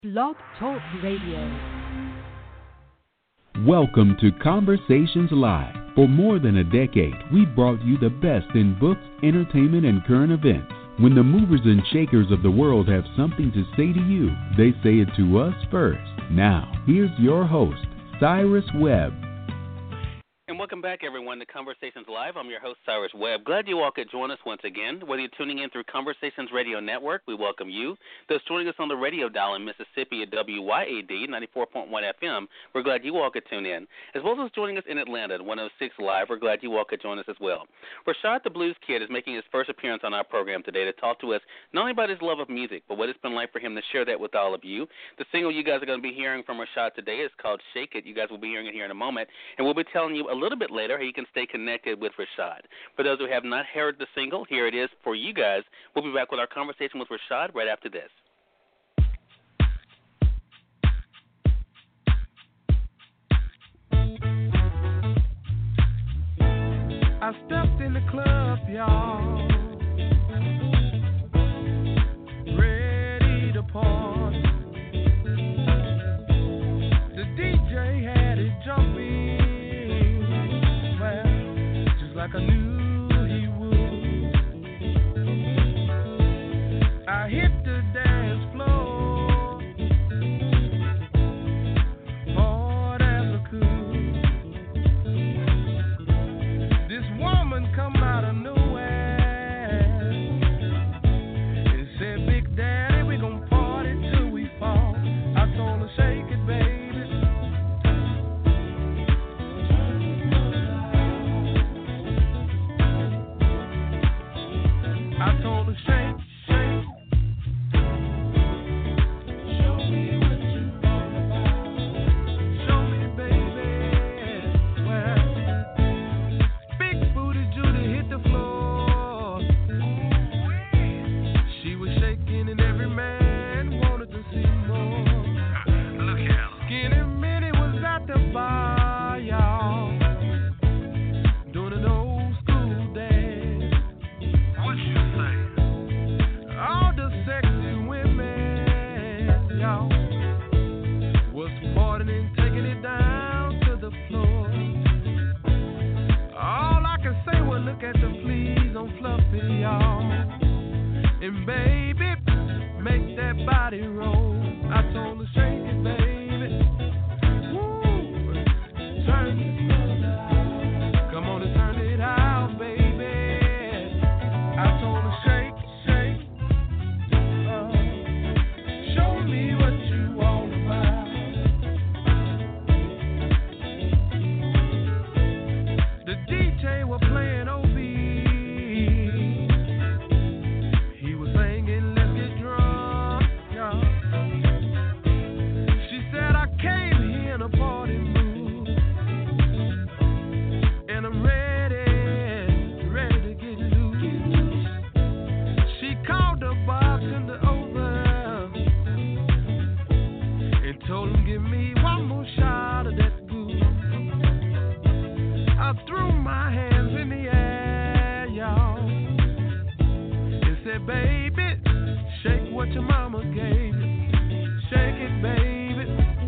Blog Talk Radio. Welcome to Conversations Live. For more than a decade, we've brought you the best in books, entertainment, and current events. When the movers and shakers of the world have something to say to you, they say it to us first. Now, here's your host, Cyrus Webb. And welcome back, everyone, to Conversations Live. I'm your host, Cyrus Webb. Glad you all could join us once again. Whether you're tuning in through Conversations Radio Network, we welcome you. Those joining us on the radio dial in Mississippi at WYAD 94.1 FM, we're glad you all could tune in. As well as joining us in Atlanta at 106 Live, we're glad you all could join us as well. Rashad the Blues Kid is making his first appearance on our program today to talk to us not only about his love of music, but what it's been like for him to share that with all of you. The single you guys are going to be hearing from Rashad today is called Shake It. You guys will be hearing it here in a moment, and we'll be telling you a little bit later how you can stay connected with Rashad. For those who have not heard the single, here it is for you guys. We'll be back with our conversation with Rashad right after this. I stepped in the club, y'all, ready to party. The DJ had it jumping, like I knew he would. I hit the dance floor hard as I could. This woman come out of nowhere and said, "Big Daddy, we gon' party till we fall." I told her, "Shake it, baby." I told her, shake, shake. Show me what you all about. Show me, baby. Well, big booty Judy hit the floor. She was shaking and every man wanted to see more. Look here. Skinny Minnie was at the bar, y'all, doing an old school dance. What you say? All the sexy women, y'all, was partying and taking it down to the floor. All I can say was look at them, please, on Fluffy, y'all. And baby, make that body roll. I told her, shake it, baby. Woo, turn it. Come on and turn it out, baby. I told her, shake, shake. Show me what you all about. The DJ was playing OB. He was singing, "Let's get drunk, y'all." She said, "I came here in a party mood, and I'm ready to get loose." She called the bartender over and told him, "Give me one more shot of that booze." I threw my hands in the air, y'all, and said, "Baby, shake what your mama gave you. Shake it, baby.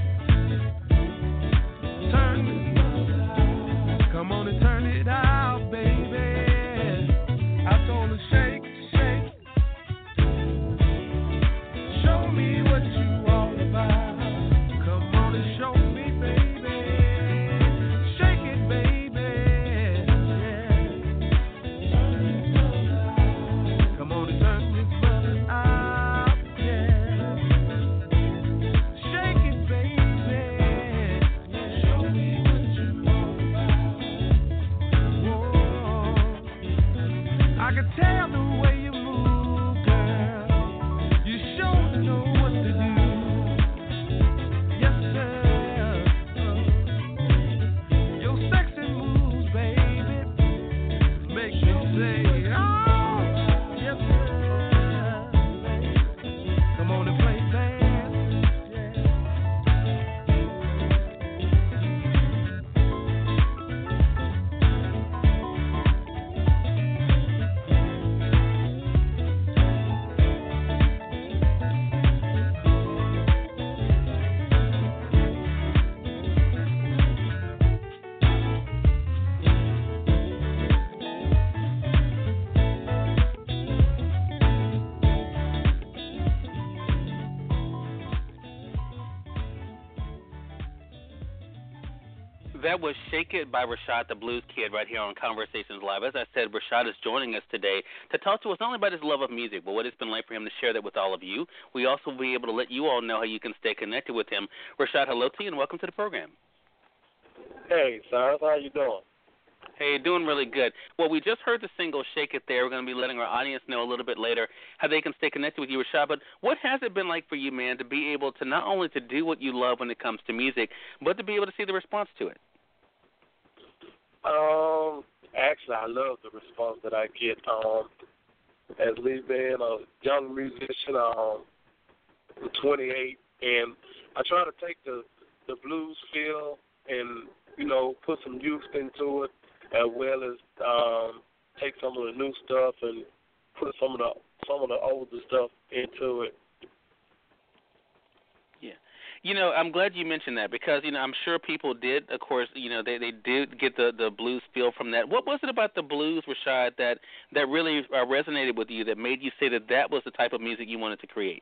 Turn it. Come on and turn it out, baby." I told her, shake, shake. Show me what you all about. Come on and That was Shake It by Rashad the Blues Kid right here on Conversations Live. As I said, Rashad is joining us today to talk to us not only about his love of music, but what it's been like for him to share that with all of you. We also will be able to let you all know how you can stay connected with him. Rashad, hello to you and welcome to the program. Hey, Cyrus, how you doing? Hey, doing really good. Well, we just heard the single Shake It there. We're going to be letting our audience know a little bit later how they can stay connected with you, Rashad. But what has it been like for you, man, to be able to not only to do what you love when it comes to music, but to be able to see the response to it? Actually, I love the response that I get. As me being a young musician, I'm 28, and I try to take the blues feel and, you know, put some youth into it, as well as take some of the new stuff and put some of the older stuff into it. Yeah. You know, I'm glad you mentioned that because, you know, I'm sure people did, of course, you know, they did get the blues feel from that. What was it about the blues, Rashad, that really resonated with you, that made you say that was the type of music you wanted to create?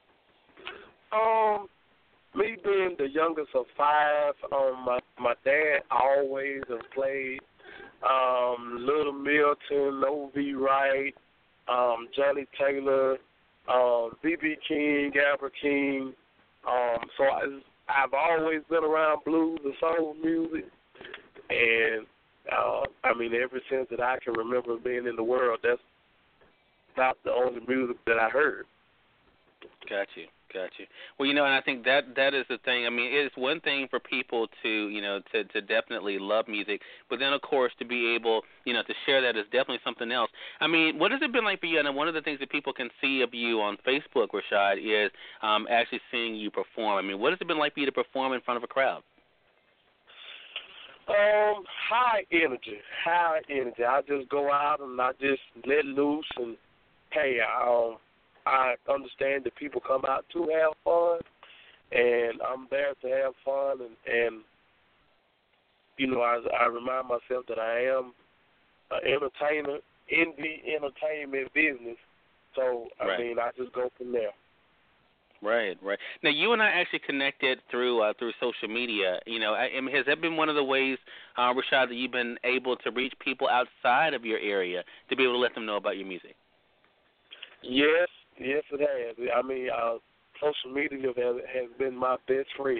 Me being the youngest of five, my dad always have played Little Milton, O.V. Wright, Johnny Taylor, B.B. King, Albert King. So I've always been around blues and soul music, and I mean, ever since that I can remember being in the world, that's about the only music that I heard. Got you. Well, you know, and I think that is the thing. I mean, it's one thing for people to, you know, to definitely love music, but then, of course, to be able, you know, to share that is definitely something else. I mean, what has it been like for you? And one of the things that people can see of you on Facebook, Rashad, is actually seeing you perform. I mean, what has it been like for you to perform in front of a crowd? High energy. I just go out and I just let loose, and hey, I understand that people come out to have fun, and I'm there to have fun, and you know, I remind myself that I am an entertainer in the entertainment business, so, I mean, I just go from there. Right. Now, you and I actually connected through social media. You know, I mean, has that been one of the ways, Rashad, that you've been able to reach people outside of your area to be able to let them know about your music? Yes, it has. I mean, social media has been my best friend.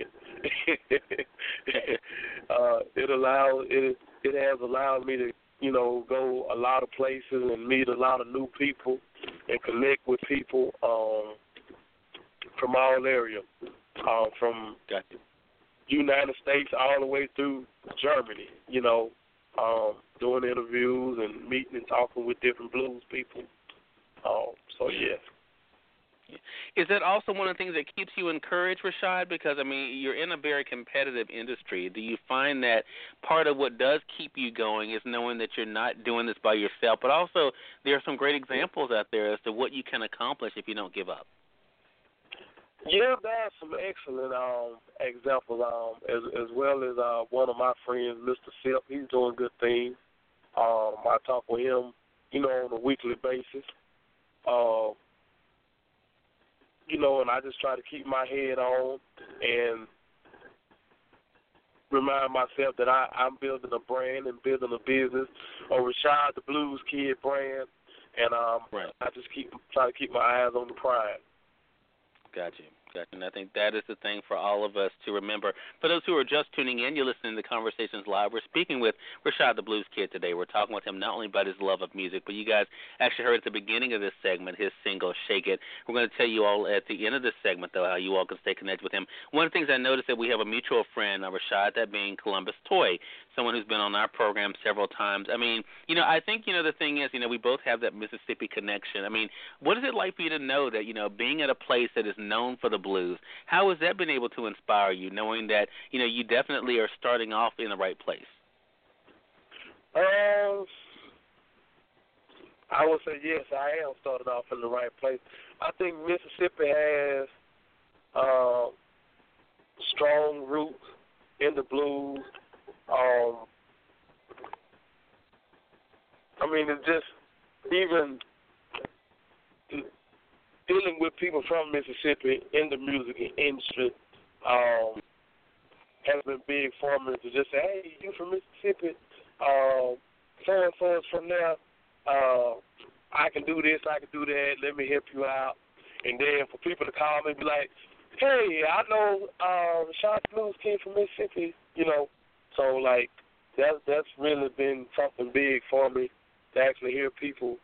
It has allowed me to, you know, go a lot of places and meet a lot of new people and connect with people from all areas, from United States all the way through Germany, you know, doing interviews and meeting and talking with different blues people. So, yes. Is that also one of the things that keeps you encouraged, Rashad? Because, I mean, you're in a very competitive industry. Do you find that part of what does keep you going is knowing that you're not doing this by yourself, but also there are some great examples out there as to what you can accomplish if you don't give up? Yeah, there's some excellent examples, as well as one of my friends, Mr. Sip. He's doing good things. I talk with him, you know, on a weekly basis. You know, and I just try to keep my head on and remind myself that I'm building a brand and building a business, a Rashad the Blues Kid brand, and I just try to keep my eyes on the prize. Got you. And I think that is the thing for all of us to remember. For those who are just tuning in, you're listening to Conversations Live. We're speaking with Rashad the Blues Kid today. We're talking with him not only about his love of music, but you guys actually heard at the beginning of this segment his single, Shake It. We're going to tell you all at the end of this segment, though, how you all can stay connected with him. One of the things I noticed that we have a mutual friend, Rashad, that being Columbus Toy, someone who's been on our program several times. I mean, you know, I think, you know, the thing is, you know, we both have that Mississippi connection. I mean, what is it like for you to know that, you know, being at a place that is known for the blues, how has that been able to inspire you, knowing that, you know, you definitely are starting off in the right place? I would say yes, I am starting off in the right place. I think Mississippi has strong roots in the blues. I mean, it's just even dealing with people from Mississippi in the music industry has been something big for me to just say, hey, you from Mississippi, so-and-so is from there, I can do this, I can do that, let me help you out. And then for people to call me and be like, hey, I know Rashad the Blues Kid from Mississippi, you know. So, like, that's really been something big for me to actually hear people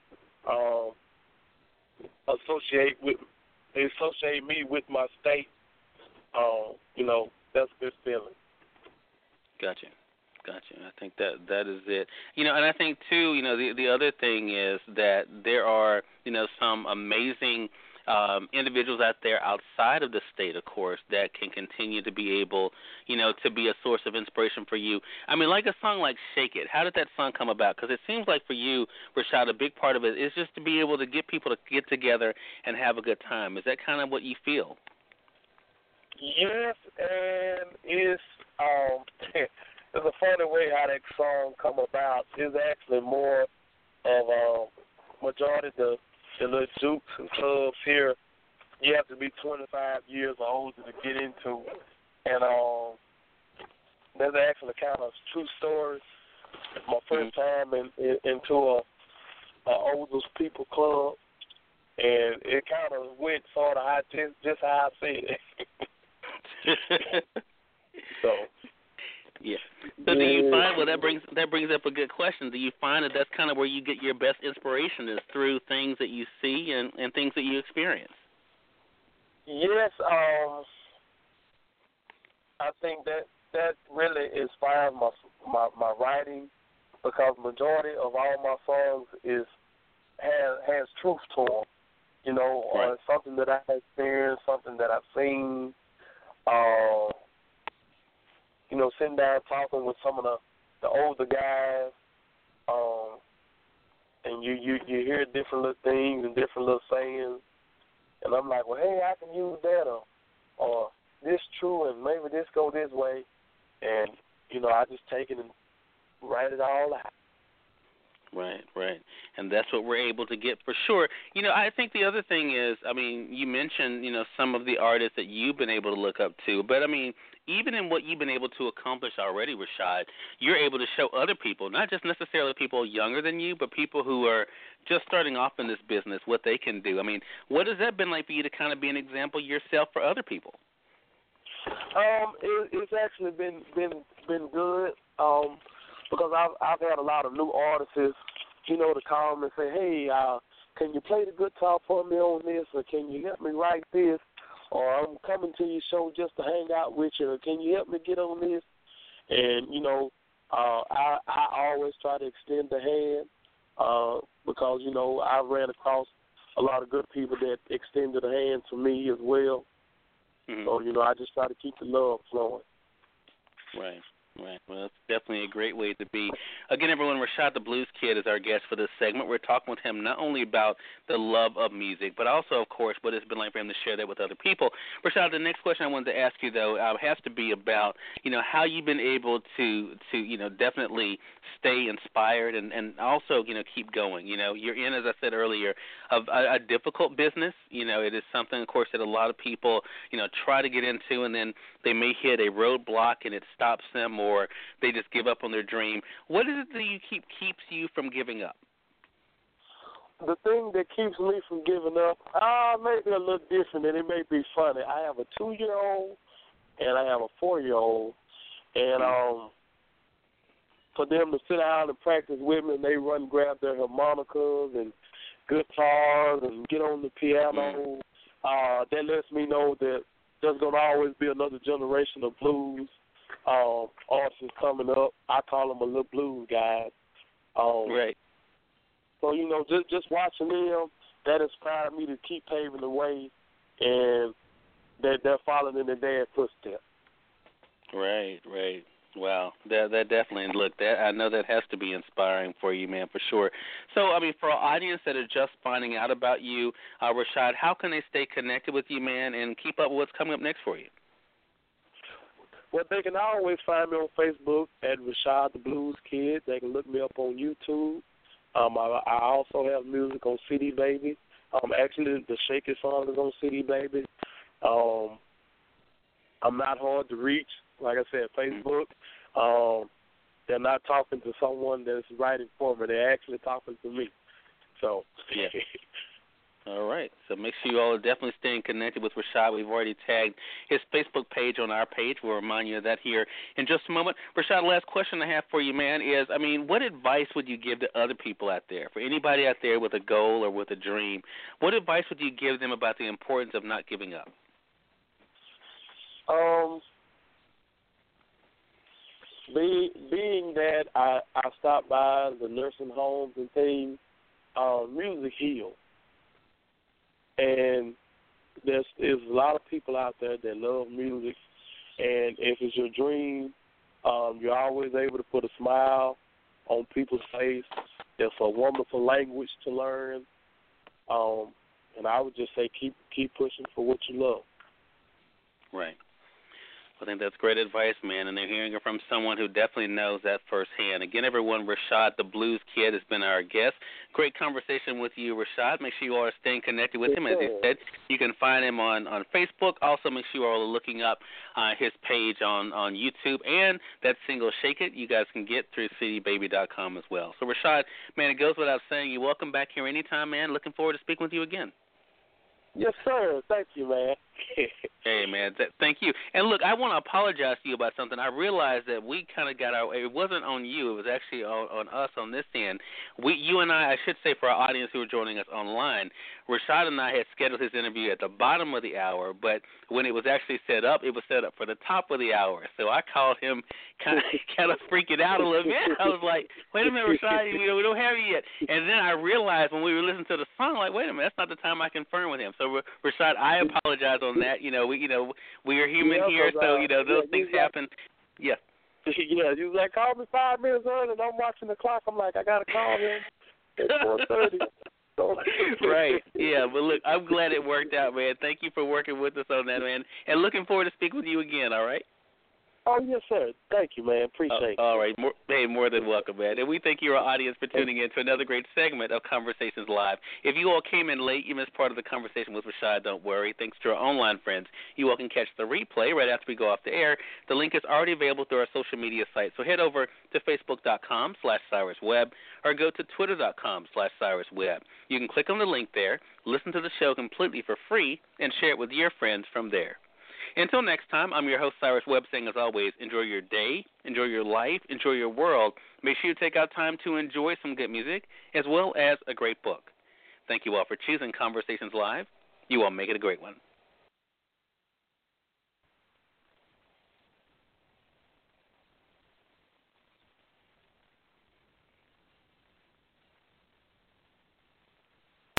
associate me with my state. You know, that's a good feeling. Gotcha. I think that is it. You know, and I think too, you know, the other thing is that there are, you know, some amazing individuals out there outside of the state, of course, that can continue to be able, you know, to be a source of inspiration for you. I mean, like a song like Shake It, how did that song come about? Because it seems like for you, Rashad, a big part of it is just to be able to get people to get together and have a good time. Is that kind of what you feel? Yes, and it's it's a funny way how that song come about. It's actually more of majority of the little jukes and clubs here, you have to be 25 years or older to get into. And that's actually kind of true story. My first time into a oldest people club, and it kind of went sort of just how I said it. So. Yeah. So do you find, well, that brings up a good question. Do you find that that's kind of where you get your best inspiration is through things that you see and things that you experience? Yes, I think that really inspires my writing, because majority of all my songs has truth to them, you know, right. Or something that I experienced, something that I've seen. You know, sitting down talking with some of the older guys, and you hear different little things and different little sayings, and I'm like, well, hey, I can use that, or this true, and maybe this go this way, and you know, I just take it and write it all out. Right. And that's what we're able to get for sure. You know, I think the other thing is, I mean, you mentioned, you know, some of the artists that you've been able to look up to, but I mean, even in what you've been able to accomplish already, Rashad, you're able to show other people, not just necessarily people younger than you, but people who are just starting off in this business, what they can do. I mean, what has that been like for you to kind of be an example yourself for other people? It's actually been good, because I've had a lot of new artists, you know, to call me and say, hey, can you play the guitar for me on this, or can you help me write this, or I'm coming to your show just to hang out with you, or can you help me get on this? And, you know, I always try to extend the hand, because, you know, I ran across a lot of good people that extended a hand to me as well. Mm-hmm. So, you know, I just try to keep the love flowing. Right. Well, that's definitely a great way to be. Again, everyone, Rashad the Blues Kid is our guest for this segment. We're talking with him not only about the love of music, but also, of course, what it's been like for him to share that with other people. Rashad, the next question I wanted to ask you, though, has to be about, you know, how you've been able to you know, definitely stay inspired and also, you know, keep going. You know, you're in, as I said earlier, a difficult business. You know, it is something, of course, that a lot of people, you know, try to get into, and then they may hit a roadblock and it stops them, or they just give up on their dream. What is it that keeps you from giving up? The thing that keeps me from giving up, maybe a little different, and it may be funny. I have a 2-year-old and I have a 4-year-old, and for them to sit down and practice with me, and they run and grab their harmonicas and guitars and get on the piano, that lets me know that there's going to always be another generation of blues artists coming up. I call them a little blues guys. Right. So, you know, just watching them, that inspired me to keep paving the way, and they're following in their dad's footsteps. Right. Wow, that definitely, look, that I know that has to be inspiring for you, man, for sure. So, I mean, for our audience that are just finding out about you, Rashad, how can they stay connected with you, man, and keep up with what's coming up next for you? Well, they can always find me on Facebook at Rashad the Blues Kid. They can look me up on YouTube. I also have music on CD Baby. Actually, the Shake It song is on CD Baby. I'm not hard to reach. Like I said, Facebook. They're not talking to someone that's writing for me. They're actually talking to me. So, yeah. All right. So make sure you all are definitely staying connected with Rashad. We've already tagged his Facebook page on our page. We'll remind you of that here in just a moment. Rashad, last question I have for you, man, is, I mean, what advice would you give to other people out there? For anybody out there with a goal or with a dream, what advice would you give them about the importance of not giving up? Being that I stopped by the nursing homes and things, music heals. And there's a lot of people out there that love music, and if it's your dream, you're always able to put a smile on people's face. It's a wonderful language to learn, and I would just say keep pushing for what you love. Right. I think that's great advice, man, and they're hearing it from someone who definitely knows that firsthand. Again, everyone, Rashad the Blues Kid has been our guest. Great conversation with you, Rashad. Make sure you all are staying connected with him. As he said, you can find him on Facebook. Also, make sure you all are looking up his page on YouTube, and that single, Shake It, you guys can get through citybaby.com as well. So, Rashad, man, it goes without saying, you're welcome back here anytime, man. Looking forward to speaking with you again. Yes, sir. Thank you, man. Hey, man, thank you. And, look, I want to apologize to you about something. I realized that we kind of got it wasn't on you. It was actually on us on this end. You and I should say for our audience who are joining us online, Rashad and I had scheduled his interview at the bottom of the hour, but when it was actually set up, it was set up for the top of the hour. So I called him kind of freaking out a little bit. I was like, wait a minute, Rashad, we don't have you yet. And then I realized when we were listening to the song, like, wait a minute, that's not the time I confirmed with him. So, Rashad, I apologize on that. We are human here, so those things happen. Yeah. Yeah, you was like, call me 5 minutes early, and I'm watching the clock. I'm like, I gotta call him at 4:30. Right. Yeah, but look, I'm glad it worked out, man. Thank you for working with us on that, man, and looking forward to speaking with you again. All right. Oh, yes, sir. Thank you, man. Appreciate it. All right. More than welcome, man. And we thank you, our audience, for tuning in to another great segment of Conversations Live. If you all came in late, you missed part of the conversation with Rashad, don't worry. Thanks to our online friends, you all can catch the replay right after we go off the air. The link is already available through our social media site. So head over to Facebook.com/CyrusWebb or go to Twitter.com/CyrusWebb. You can click on the link there, listen to the show completely for free, and share it with your friends from there. Until next time, I'm your host, Cyrus Webb, saying as always, enjoy your day, enjoy your life, enjoy your world. Make sure you take out time to enjoy some good music as well as a great book. Thank you all for choosing Conversations Live. You all make it a great one.